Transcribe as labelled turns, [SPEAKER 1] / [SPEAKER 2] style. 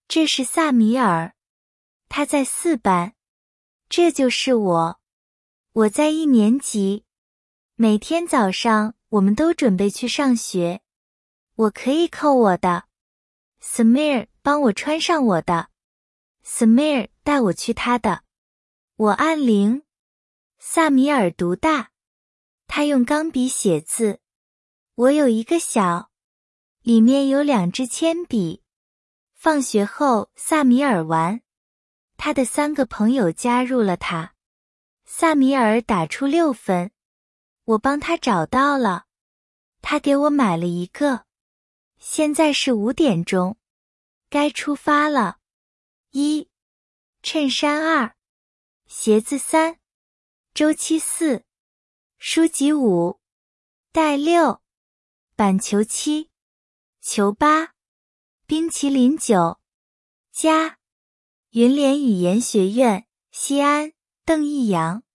[SPEAKER 1] 这是萨米尔，他在4班。这就是我，我在1年级。每天早上我们都准备去上学。我可以扣我的。Samir 帮我穿上我的。Samir 带我去他的。我按铃。萨米尔读大。他用钢笔写字。我有一个小，里面有2支铅笔。放学后，萨米尔玩。他的3个朋友加入了他。萨米尔打出6分。我帮他找到了。他给我买了一个。现在是5点钟。该出发了。1. 衬衫2，鞋子3，周期4，书籍5，带6，板球7，球8，冰淇淋9，加。云联语言学院，西安，邓毅阳。